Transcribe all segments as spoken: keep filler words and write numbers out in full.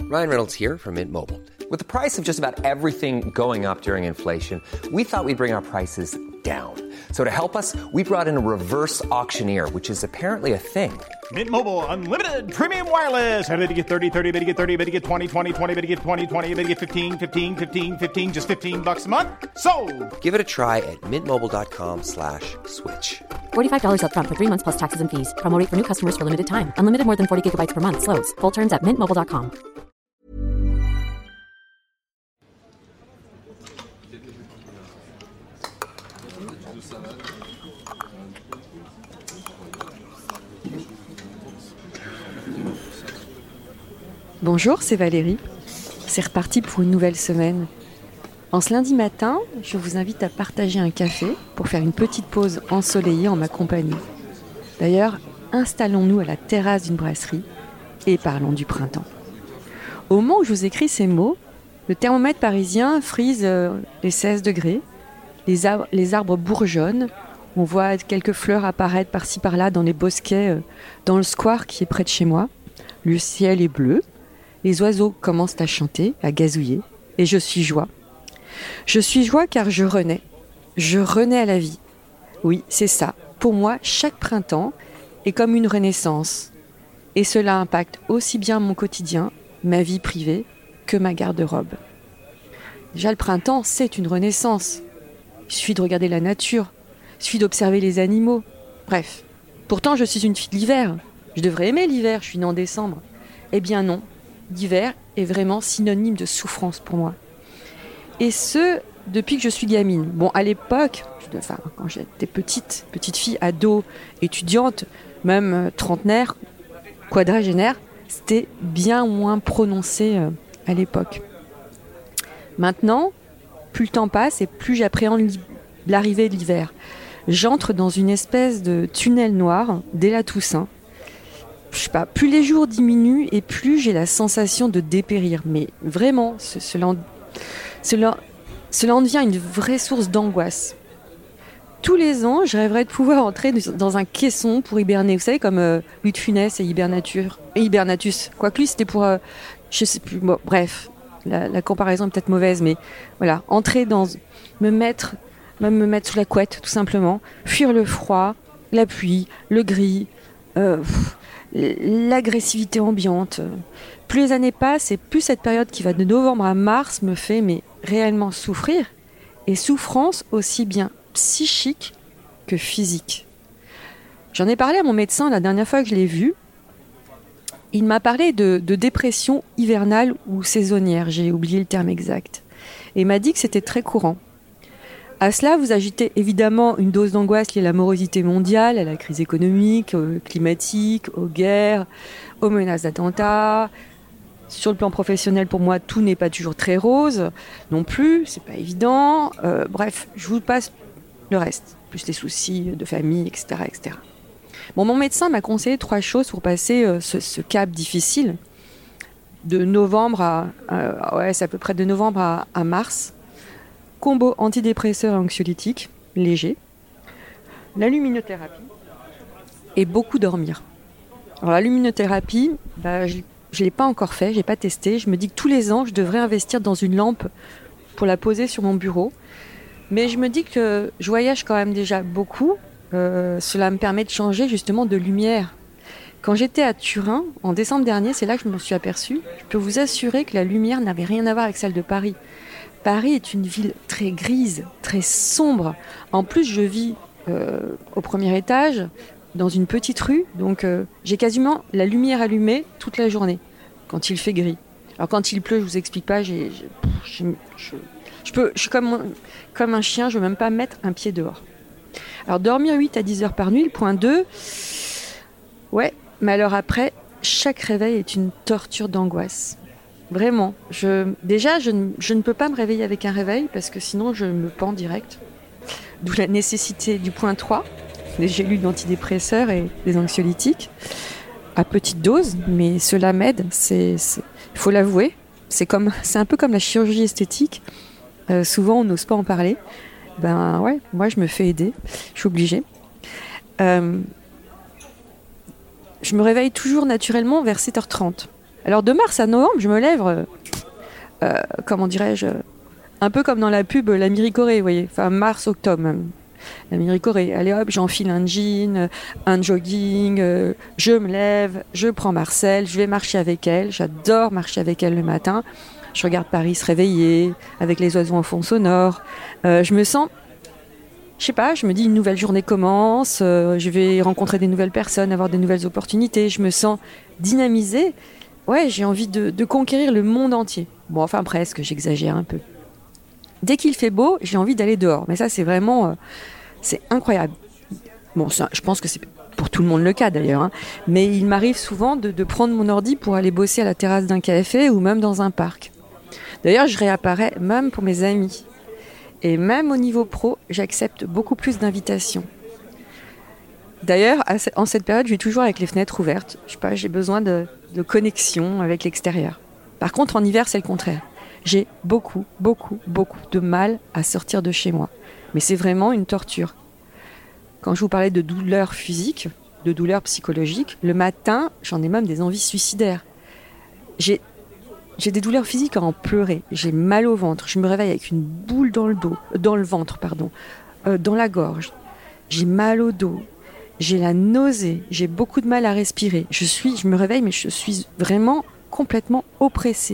Ryan Reynolds here from Mint Mobile. With the price of just about everything going up during inflation, we thought we'd bring our prices down. So to help us, we brought in a reverse auctioneer, which is apparently a thing. Mint Mobile Unlimited Premium Wireless. How to get thirty, thirty, how to get thirty, how to get twenty, twenty, twenty, how to get twenty, twenty, how to get fifteen, fifteen, fifteen, fifteen, just fifteen bucks a month? Sold! Give it a try at mintmobile.com slash switch. forty-five dollars up front for three months plus taxes and fees. Promo rate for new customers for limited time. Unlimited more than forty gigabytes per month. Slows full terms at mint mobile dot com. Bonjour, c'est Valérie. C'est reparti pour une nouvelle semaine. En ce lundi matin, je vous invite à partager un café pour faire une petite pause ensoleillée en ma compagnie. D'ailleurs, installons-nous à la terrasse d'une brasserie et parlons du printemps. Au moment où je vous écris ces mots, le thermomètre parisien frise euh, les seize degrés, les, ar- les arbres bourgeonnent, on voit quelques fleurs apparaître par-ci par-là dans les bosquets, euh, dans le square qui est près de chez moi. Le ciel est bleu. Les oiseaux commencent à chanter, à gazouiller, et je suis joie. Je suis joie car je renais. Je renais à la vie. Oui, c'est ça. Pour moi, chaque printemps est comme une renaissance. Et cela impacte aussi bien mon quotidien, ma vie privée, que ma garde-robe. Déjà, le printemps, c'est une renaissance. Il suffit de regarder la nature. Il suffit d'observer les animaux. Bref. Pourtant, je suis une fille de l'hiver. Je devrais aimer l'hiver, je suis née en décembre. Eh bien non. L'hiver est vraiment synonyme de souffrance pour moi. Et ce, depuis que je suis gamine. Bon, à l'époque, je, enfin, quand j'étais petite, petite fille, ado, étudiante, même euh, trentenaire, quadragénaire, c'était bien moins prononcé euh, à l'époque. Maintenant, plus le temps passe et plus j'appréhende li- l'arrivée de l'hiver. J'entre dans une espèce de tunnel noir dès la Toussaint. Je sais pas, plus les jours diminuent et plus j'ai la sensation de dépérir. Mais vraiment, ce, cela, en, cela, cela en devient une vraie source d'angoisse. Tous les ans, je rêverais de pouvoir entrer dans un caisson pour hiberner. Vous savez, comme euh, Louis de Funès et Hibernature, et Hibernatus. Quoique lui, c'était pour... Euh, je sais plus... Bon, bref, la, la comparaison est peut-être mauvaise, mais voilà. Entrer dans... Me mettre... Même me mettre sous la couette, tout simplement. Fuir le froid, la pluie, le gris... Euh, pff, l'agressivité ambiante. Plus les années passent et plus cette période qui va de novembre à mars me fait mais réellement souffrir, et souffrance aussi bien psychique que physique. J'en ai parlé à mon médecin la dernière fois que je l'ai vu. Il m'a parlé de, de dépression hivernale ou saisonnière, j'ai oublié le terme exact, et il m'a dit que c'était très courant. À cela, vous ajoutez évidemment une dose d'angoisse liée à la morosité mondiale, à la crise économique, euh, climatique, aux guerres, aux menaces d'attentats. Sur le plan professionnel, pour moi, tout n'est pas toujours très rose non plus, c'est pas évident. Euh, bref, je vous passe le reste, plus les soucis de famille, et cetera, et cetera. Bon, mon médecin m'a conseillé trois choses pour passer euh, ce, ce cap difficile, de novembre à, euh, ouais, c'est à peu près de novembre à, à mars. Combo antidépresseur et anxiolytique, léger, la luminothérapie et beaucoup dormir. Alors la luminothérapie, bah, je ne l'ai pas encore fait, je n'ai pas testé. Je me dis que tous les ans, je devrais investir dans une lampe pour la poser sur mon bureau. Mais je me dis que je voyage quand même déjà beaucoup. Euh, cela me permet de changer justement de lumière. Quand j'étais à Turin, en décembre dernier, c'est là que je m'en suis aperçue. Je peux vous assurer que la lumière n'avait rien à voir avec celle de Paris. Paris est une ville très grise, très sombre. En plus, je vis euh, au premier étage, dans une petite rue, donc euh, j'ai quasiment la lumière allumée toute la journée, quand il fait gris. Alors quand il pleut, je vous explique pas, j'ai, j'ai, j'ai, je, je, peux, je suis comme, comme un chien, je ne veux même pas mettre un pied dehors. Alors dormir huit à dix heures par nuit, le point deux, ouais, mais alors après, chaque réveil est une torture d'angoisse. Vraiment. Je, déjà, je ne, je ne peux pas me réveiller avec un réveil parce que sinon, je me pends direct. D'où la nécessité du point trois, des gélules d'antidépresseurs et des anxiolytiques, à petite dose, mais cela m'aide. C'est, c'est, il faut l'avouer. C'est, comme, c'est un peu comme la chirurgie esthétique. Euh, souvent, on n'ose pas en parler. Ben ouais, moi, je me fais aider. Je suis obligée. Euh, je me réveille toujours naturellement vers sept heures trente. Alors de mars à novembre, je me lève, euh, euh, comment dirais-je, un peu comme dans la pub La Miricorée, vous voyez, enfin mars-octobre même. La Miricorée, allez hop, j'enfile un jean, un jogging, euh, je me lève, je prends Marcel, je vais marcher avec elle, j'adore marcher avec elle le matin, je regarde Paris se réveiller, avec les oiseaux en fond sonore, euh, je me sens, je sais pas, je me dis une nouvelle journée commence, euh, je vais rencontrer des nouvelles personnes, avoir des nouvelles opportunités, je me sens dynamisée, ouais, j'ai envie de, de conquérir le monde entier. Bon, enfin presque, j'exagère un peu. Dès qu'il fait beau, j'ai envie d'aller dehors. Mais ça, c'est vraiment... Euh, c'est incroyable. Bon, ça, je pense que c'est pour tout le monde le cas, d'ailleurs. Hein. Mais il m'arrive souvent de, de prendre mon ordi pour aller bosser à la terrasse d'un café ou même dans un parc. D'ailleurs, je réapparais même pour mes amis. Et même au niveau pro, j'accepte beaucoup plus d'invitations. D'ailleurs, en cette période, je suis toujours avec les fenêtres ouvertes. Je sais pas, j'ai besoin de, de connexion avec l'extérieur. Par contre, en hiver, c'est le contraire. J'ai beaucoup, beaucoup, beaucoup de mal à sortir de chez moi. Mais c'est vraiment une torture. Quand je vous parlais de douleurs physiques, de douleurs psychologiques, le matin, j'en ai même des envies suicidaires. J'ai, j'ai des douleurs physiques à en pleurer. J'ai mal au ventre. Je me réveille avec une boule dans le dos, dans le ventre, pardon, euh, dans la gorge. J'ai mal au dos. J'ai la nausée. J'ai beaucoup de mal à respirer. Je suis, je me réveille, mais je suis vraiment complètement oppressée.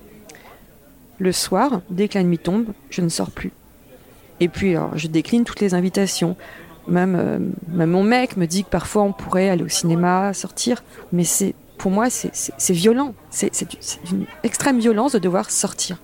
Le soir, dès que la nuit tombe, je ne sors plus. Et puis, alors, je décline toutes les invitations. Même, euh, même mon mec me dit que parfois on pourrait aller au cinéma, sortir. Mais c'est, pour moi, c'est, c'est, c'est violent. C'est, c'est, c'est une extrême violence de devoir sortir.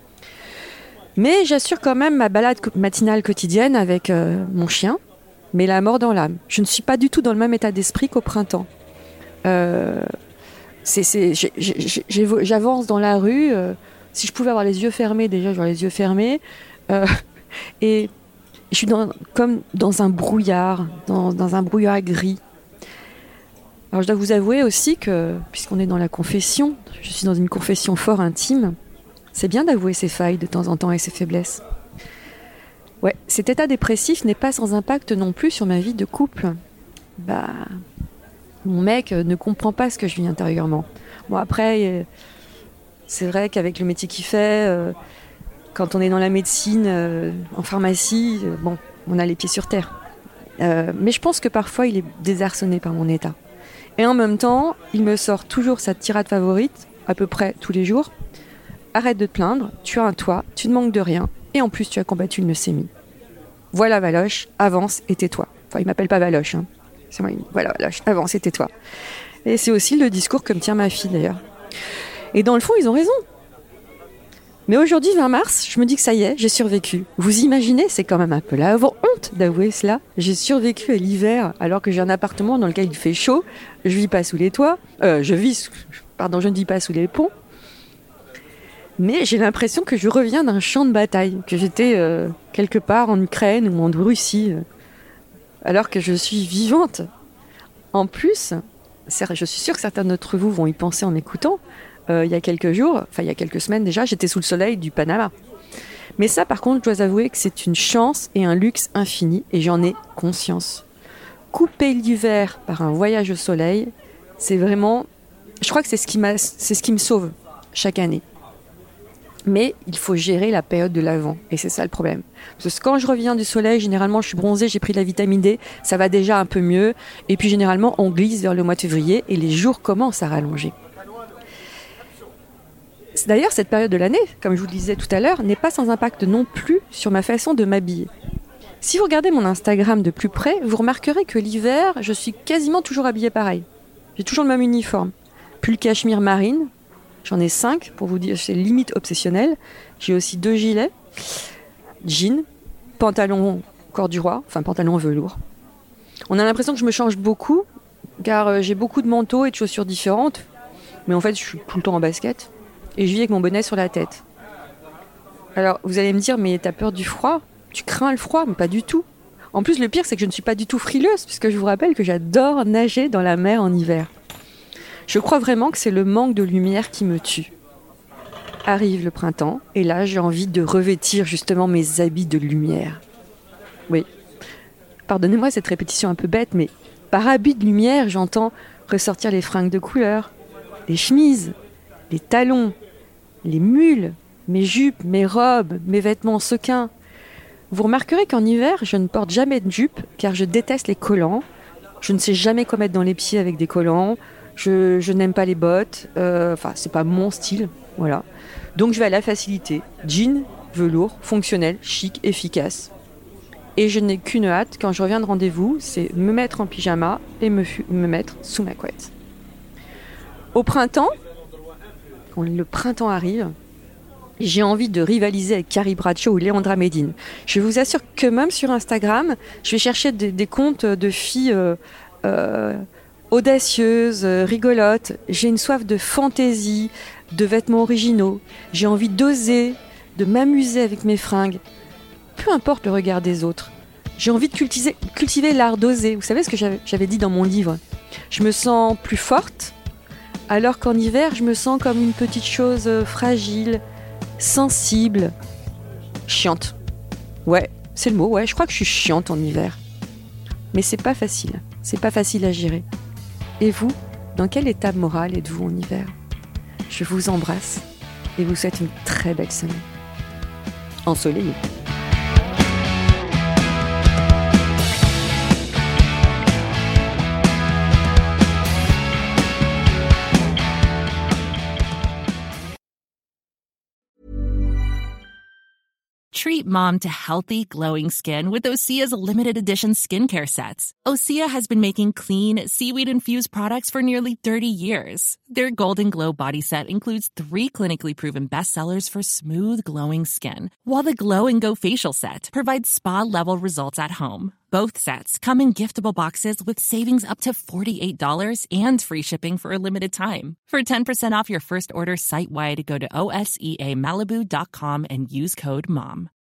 Mais j'assure quand même ma balade matinale quotidienne avec euh, mon chien, mais la mort dans l'âme. Je ne suis pas du tout dans le même état d'esprit qu'au printemps. Euh, c'est, c'est, j'ai, j'ai, j'ai, j'avance dans la rue... Euh, Si je pouvais avoir les yeux fermés, déjà, j'aurais les yeux fermés. Euh, et je suis dans, comme dans un brouillard, dans, dans un brouillard gris. Alors, je dois vous avouer aussi que, puisqu'on est dans la confession, je suis dans une confession fort intime, c'est bien d'avouer ses failles de temps en temps et ses faiblesses. Ouais, cet état dépressif n'est pas sans impact non plus sur ma vie de couple. Bah, mon mec ne comprend pas ce que je vis intérieurement. Bon, après... Euh, C'est vrai qu'avec le métier qu'il fait, euh, quand on est dans la médecine, euh, en pharmacie, euh, bon, on a les pieds sur terre. Euh, mais je pense que parfois, il est désarçonné par mon état. Et en même temps, il me sort toujours sa tirade favorite, à peu près tous les jours. Arrête de te plaindre, tu as un toit, tu ne manques de rien, et en plus, tu as combattu une leucémie. Voilà Valoche, avance et tais-toi. Enfin, il m'appelle pas Valoche, hein. C'est moi, il dit, voilà Valoche, avance et tais-toi. Et c'est aussi le discours que me tient ma fille, d'ailleurs. Et dans le fond, ils ont raison. Mais aujourd'hui, vingt mars, je me dis que ça y est, j'ai survécu. Vous imaginez, c'est quand même un peu la honte d'avouer cela. J'ai survécu à l'hiver, alors que j'ai un appartement dans lequel il fait chaud. Je vis pas sous les toits. Euh, je vis, pardon, je ne vis pas sous les ponts. Mais j'ai l'impression que je reviens d'un champ de bataille, que j'étais euh, quelque part en Ukraine ou en Russie, euh, alors que je suis vivante. En plus, je suis sûre que certains d'entre vous vont y penser en m'écoutant. Euh, il y a quelques jours, enfin il y a quelques semaines déjà, j'étais sous le soleil du Panama. Mais ça, par contre, je dois avouer que c'est une chance et un luxe infini, et j'en ai conscience. Couper l'hiver par un voyage au soleil, c'est vraiment... Je crois que c'est ce qui m'a, c'est ce qui me sauve chaque année. Mais il faut gérer la période de l'avant, et c'est ça le problème. Parce que quand je reviens du soleil, généralement je suis bronzée, j'ai pris de la vitamine D, ça va déjà un peu mieux, et puis généralement on glisse vers le mois de février, et les jours commencent à rallonger. D'ailleurs, cette période de l'année, comme je vous le disais tout à l'heure, n'est pas sans impact non plus sur ma façon de m'habiller. Si vous regardez mon Instagram de plus près, vous remarquerez que l'hiver, je suis quasiment toujours habillée pareil. J'ai toujours le même uniforme. Pull cachemire marine, j'en ai cinq, pour vous dire, c'est limite obsessionnel. J'ai aussi deux gilets, jeans, pantalon corduroy, enfin pantalon velours. On a l'impression que je me change beaucoup, car j'ai beaucoup de manteaux et de chaussures différentes, mais en fait, je suis tout le temps en basket. Et je vis avec mon bonnet sur la tête. Alors, vous allez me dire, mais t'as peur du froid ? Tu crains le froid ? Mais pas du tout. En plus, le pire, c'est que je ne suis pas du tout frileuse, puisque je vous rappelle que j'adore nager dans la mer en hiver. Je crois vraiment que c'est le manque de lumière qui me tue. Arrive le printemps, et là, j'ai envie de revêtir justement mes habits de lumière. Oui. Pardonnez-moi cette répétition un peu bête, mais par habit de lumière, j'entends ressortir les fringues de couleur, les chemises, les talons, les mules, mes jupes, mes robes, mes vêtements sequins. Vous remarquerez qu'en hiver, je ne porte jamais de jupe car je déteste les collants. Je ne sais jamais quoi mettre dans les pieds avec des collants. Je, je n'aime pas les bottes. Euh, enfin, c'est pas mon style. Voilà. Donc je vais à la facilité. Jean, velours, fonctionnel, chic, efficace. Et je n'ai qu'une hâte quand je reviens de rendez-vous, c'est me mettre en pyjama et me, fu- me mettre sous ma couette. Au printemps, quand le printemps arrive, j'ai envie de rivaliser avec Carrie Bradshaw ou Leandra Medin. Je vous assure que même sur Instagram, je vais chercher des, des comptes de filles euh, euh, audacieuses, euh, rigolotes. J'ai une soif de fantaisie, de vêtements originaux. J'ai envie d'oser, de m'amuser avec mes fringues. Peu importe le regard des autres. J'ai envie de cultiver, cultiver l'art d'oser. Vous savez ce que j'avais, j'avais dit dans mon livre ? Je me sens plus forte, alors qu'en hiver, je me sens comme une petite chose fragile, sensible, chiante. Ouais, c'est le mot, ouais, je crois que je suis chiante en hiver. Mais c'est pas facile, c'est pas facile à gérer. Et vous, dans quel état moral êtes-vous en hiver ? Je vous embrasse et vous souhaite une très belle semaine. Ensoleillée. Treat mom to healthy, glowing skin with Osea's limited edition skincare sets. Osea has been making clean, seaweed-infused products for nearly thirty years. Their Golden Glow body set includes three clinically proven bestsellers for smooth, glowing skin, while the Glow and Go facial set provides spa-level results at home. Both sets come in giftable boxes with savings up to forty-eight dollars and free shipping for a limited time. For ten percent off your first order site-wide, go to O S E A Malibu dot com and use code MOM.